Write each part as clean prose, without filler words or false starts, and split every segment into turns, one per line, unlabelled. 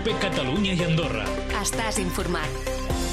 COPE Catalunya i Andorra.
Estàs informat.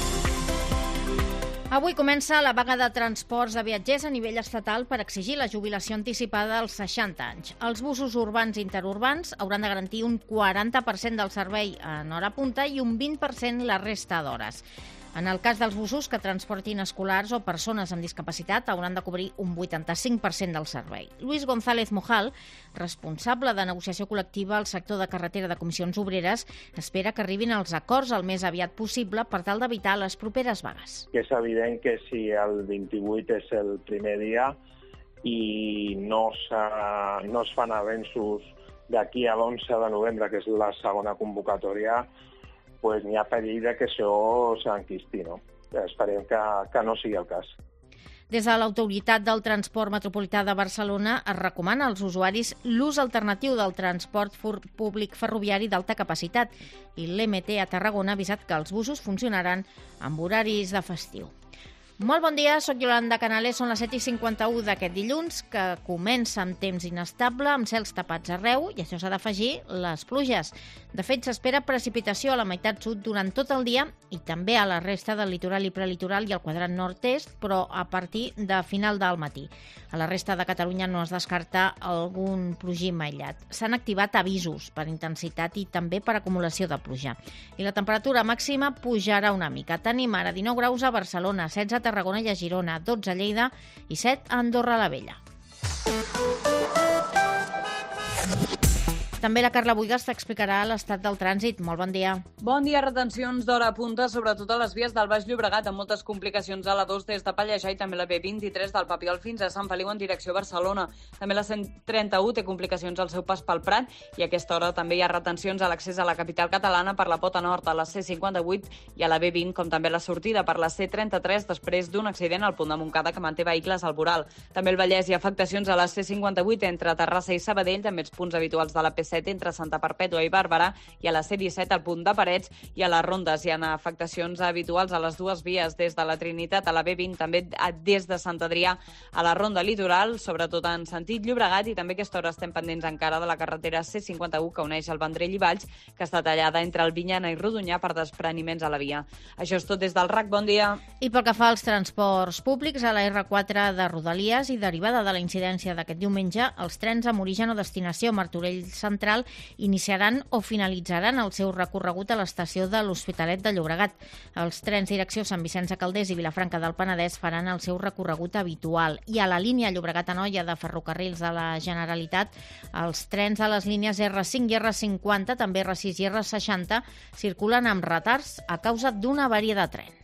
Avui comença la vaga de transports de viatgers a nivell estatal per exigir la jubilació anticipada als 60 anys. Els busos urbans i interurbans hauran de garantir un 40% del servei en hora punta i un 20% la resta d'hores. En el cas dels busos que transportin escolars o persones amb discapacitat, hauran de cobrir un 85% del servei. Luis González Mojal, responsable de negociació col·lectiva al sector de carretera de Comissions Obreres, espera que arribin els acords el més aviat possible per tal d'evitar les properes vagues.
És evident que si el 28 és el primer dia i no es fan avenços d'aquí a l'11 de novembre, que és la segona convocatòria, pues n'hi ha perill que això s'enquisti, no? Esperem que no sigui el cas.
Des de l'Autoritat del Transport Metropolità de Barcelona es recomana als usuaris l'ús alternatiu del transport públic ferroviari d'alta capacitat i l'MT a Tarragona ha avisat que els busos funcionaran amb horaris de festiu. Molt bon dia, soc Yolanda Canales, són les 7:51 d'aquest dilluns, que comença amb temps inestable, amb cels tapats arreu, i això s'ha d'afegir les pluges. De fet, s'espera precipitació a la meitat sud durant tot el dia i també a la resta del litoral i prelitoral i al quadrat nord-est, però a partir de final del matí. A la resta de Catalunya no es descarta algun plogim aïllat. S'han activat avisos per intensitat i també per acumulació de pluja. I la temperatura màxima pujarà una mica. Tenim ara 19 graus a Barcelona, 16 a Tarragona i a Girona, 12 a Lleida i 7 a Andorra la Vella. També la Carla Buigas t'explicarà l'estat del trànsit. Molt bon dia.
Bon dia. Retencions d'hora a punta, sobretot a les vies del Baix Llobregat, amb moltes complicacions a la 2 des de Pallejà i també la B23 del Papiol fins a Sant Feliu en direcció a Barcelona. També la 131 té complicacions al seu pas pel Prat i a aquesta hora també hi ha retencions a l'accés a la capital catalana per la Pota Nord, a la C58 i a la B20, com també la sortida per la C33 després d'un accident al punt de Montcada que manté vehicles al voral. També al Vallès hi ha afectacions a la C58 entre Terrassa i Sabadell, també els punts habituals de la P7 entre Santa Perpètua i Bàrbara, i a la C17 al punt de Parets i a les Rondes. Hi ha afectacions habituals a les dues vies des de la Trinitat a la B20, també des de Sant Adrià a la Ronda Litoral, sobretot en sentit Llobregat, i també a aquesta hora estem pendents encara de la carretera C51 que uneix el Vendrell i Valls, que està tallada entre Albinyana i Rodonyà per despreniments a la via. Això és tot des del RAC. Bon dia.
I pel que fa als transports públics, a la R4 de Rodalies i derivada de la incidència d'aquest diumenge, els trens amb origen o destinació Martorell Central iniciaran o finalitzaran el seu recorregut a l'estació de l'Hospitalet de Llobregat. Els trens direcció Sant Vicenç de Calders i Vilafranca del Penedès faran el seu recorregut habitual. I a la línia Llobregat-Anoia de Ferrocarrils de la Generalitat, els trens a les línies R5 i R50, també R6 i R60, circulen amb retards a causa d'una avaria de tren.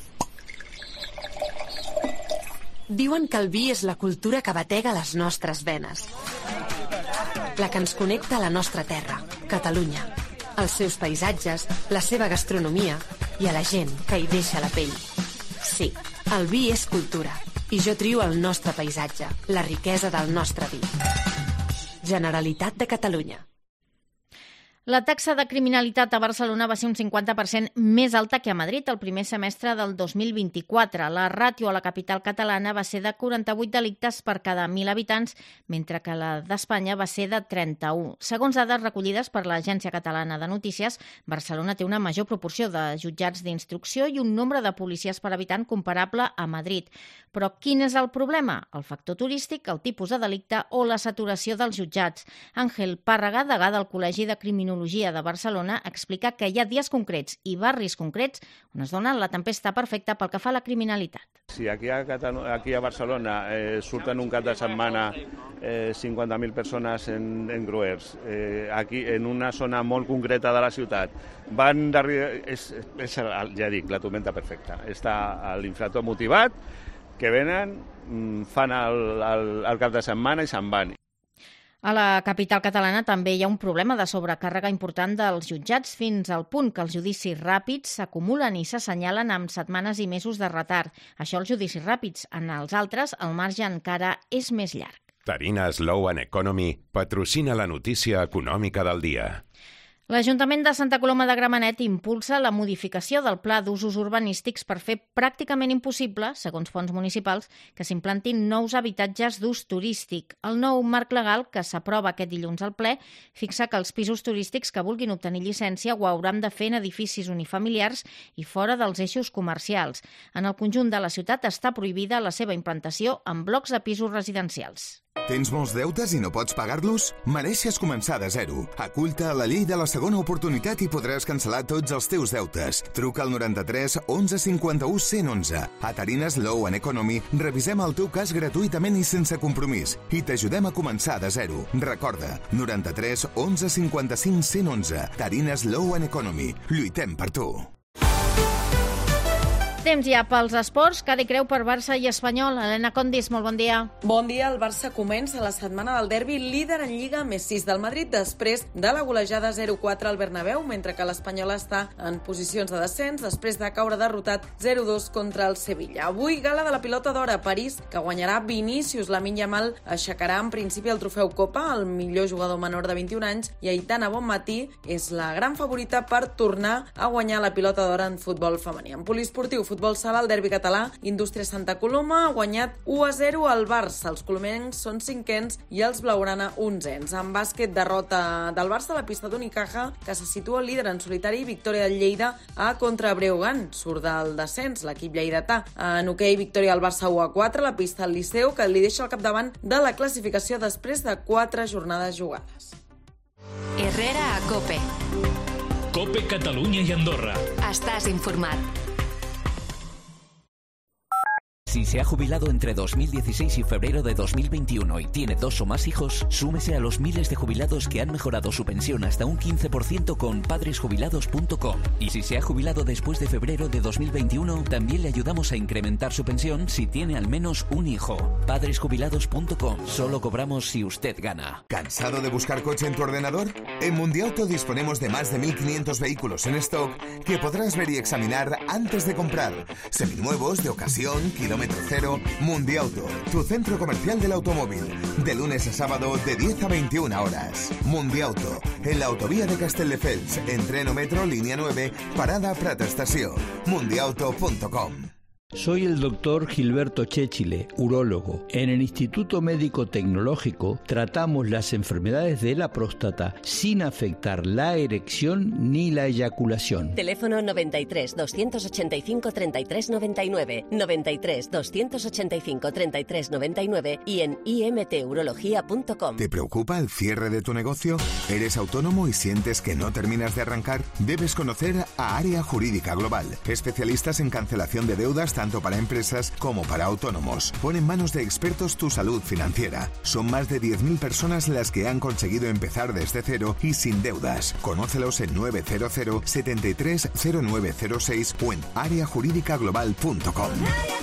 Diuen que el vi és la cultura que batega les nostres venes. La que ens connecta a la nostra terra, Catalunya, els seus paisatges, la seva gastronomia i a la gent que hi deixa la pell. Sí, el vi és cultura i jo trio el nostre paisatge, la riquesa del nostre vi. Generalitat de Catalunya.
La taxa de criminalitat a Barcelona va ser un 50% més alta que a Madrid el primer semestre del 2024. La ràtio a la capital catalana va ser de 48 delictes per cada 1.000 habitants, mentre que la d'Espanya va ser de 31. Segons dades recollides per l'Agència Catalana de Notícies, Barcelona té una major proporció de jutjats d'instrucció i un nombre de policies per habitant comparable a Madrid. Però quin és el problema? El factor turístic, el tipus de delicte o la saturació dels jutjats. Àngel Pàrrega, degà del Col·legi de Criminologia de Barcelona, explica que hi ha dies concrets i barris concrets on es dona la tempesta perfecta pel que fa a la criminalitat.
Si aquí a Barcelona surten un cap de setmana 50.000 persones en Gruers, aquí en una zona molt concreta de la ciutat, van darrere, ja dic, la tormenta perfecta. Està l'infractor motivat, que venen, fan el cap de setmana i se'n van.
A la capital catalana també hi ha un problema de sobrecàrrega important dels jutjats fins al punt que els judicis ràpids s'acumulen i s'assenyalen amb setmanes i mesos de retard. Això els judicis ràpids. En els altres, el marge encara és més llarg.
Tarina Slow and Economy patrocina la notícia econòmica del dia.
L'Ajuntament de Santa Coloma de Gramenet impulsa la modificació del pla d'usos urbanístics per fer pràcticament impossible, segons fons municipals, que s'implantin nous habitatges d'ús turístic. El nou marc legal, que s'aprova aquest dilluns al ple, fixa que els pisos turístics que vulguin obtenir llicència ho hauran de fer en edificis unifamiliars i fora dels eixos comercials. En el conjunt de la ciutat està prohibida la seva implantació en blocs de pisos residencials.
Tens molts deutes i no pots pagar-los? Mereixes començar de zero. Acull-te a la llei de la segona oportunitat i podràs cancel·lar tots els teus deutes. Truca al 93 11 51 111. A Tarines Law and Economy revisem el teu cas gratuïtament i sense compromís i t'ajudem a començar de zero. Recorda, 93 11 55 111. Tarines Law and Economy. Lluitem per tu.
Temps ja pels esports, cada creu per Barça i Espanyol. Helena Condis, molt bon dia.
Bon dia. El Barça comença la setmana del derbi líder en Lliga amb 6 del Madrid després de la golejada 0-4 al Bernabéu, mentre que l'Espanyol està en posicions de descens després de caure derrotat 0-2 contra el Sevilla. Avui, gala de la pilota d'or a París, que guanyarà Vinícius. Lamine Yamal aixecarà en principi el trofeu Copa, el millor jugador menor de 21 anys, i Aitana Bonmatí és la gran favorita per tornar a guanyar la pilota d'or en futbol femení. En poliesportiu, futbol sala, el derbi català, Indústria Santa Coloma ha guanyat 1-0 al Barça. Els colomencs són 5ens i els blaugrana 11ens. En bàsquet, derrota del Barça a la pista d'Unicaja, que se situa líder en solitari, victòria del Lleida a contra Breogán. Surt del descens l'equip lleidatà. En hoquei, victòria del Barça 1-4 a la pista del Liceu, que li deixa al capdavant de la classificació després de 4 jornades jugades.
Herrera a COPE.
COPE Catalunya i Andorra.
Estàs informat.
Si se ha jubilado entre 2016 y febrero de 2021 y tiene 2 o más hijos, súmese a los miles de jubilados que han mejorado su pensión hasta un 15% con padresjubilados.com. Y si se ha jubilado después de febrero de 2021, también le ayudamos a incrementar su pensión si tiene al menos un hijo. Padresjubilados.com. Solo cobramos si usted gana.
¿Cansado de buscar coche en tu ordenador? En Mundiauto disponemos de más de 1.500 vehículos en stock que podrás ver y examinar antes de comprar. Seminuevos, de ocasión, kilómetro cero. Mundiauto, tu centro comercial del automóvil. De lunes a sábado de 10 a 21 horas. Mundiauto, en la autovía de Castelldefels, en tren o metro, línea 9, parada Prat Estació. Mundiauto.com.
Soy el doctor Gilberto Chéchile, urólogo. En el Instituto Médico Tecnológico tratamos las enfermedades de la próstata sin afectar la erección ni la eyaculación.
Teléfono 93 285 33 99, 93 285 33 99 y en imturología.com.
¿Te preocupa el cierre de tu negocio? ¿Eres autónomo y sientes que no terminas de arrancar? Debes conocer a Área Jurídica Global, especialistas en cancelación de deudas tanto para empresas como para autónomos. Pon en manos de expertos tu salud financiera. Son más de 10.000 personas las que han conseguido empezar desde cero y sin deudas. Conócelos en 900 73 0906 o en areajurídicaglobal.com.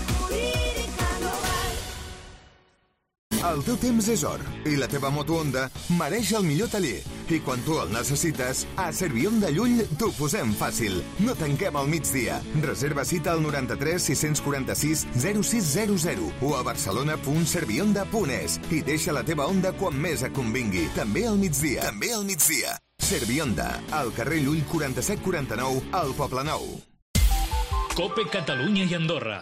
El teu temps és or i la teva moto Honda mereix el millor taller. I quan tu el necessites, a Servihonda Llull t'ho posem fàcil. No tanquem al migdia. Reserva cita al 93 646 0600 o a barcelona.servihonda.es i deixa la teva Honda quan més et convingui. També al migdia. Servihonda, al carrer Llull 4749, al Poblenou.
COPE Catalunya i Andorra.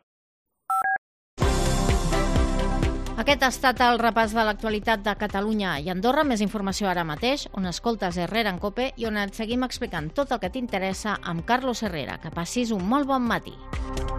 Aquest ha estat el repàs de l'actualitat de Catalunya i Andorra. Més informació ara mateix, on escoltes Herrera en COPE i on et seguim explicant tot el que t'interessa amb Carlos Herrera. Que passis un molt bon matí.